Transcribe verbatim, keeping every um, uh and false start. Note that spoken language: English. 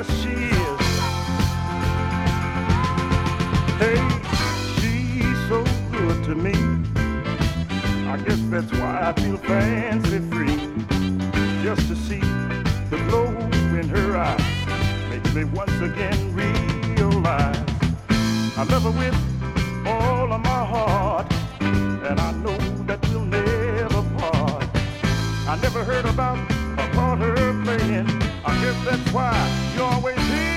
yes she is. Hey, she's so good to me. I guess that's why I feel fancy free. Just to see the glow in her eyes makes me once again realize I love her with all of my heart, and I know that we'll never part. I never heard about or caught her playing. I guess that's why you always hear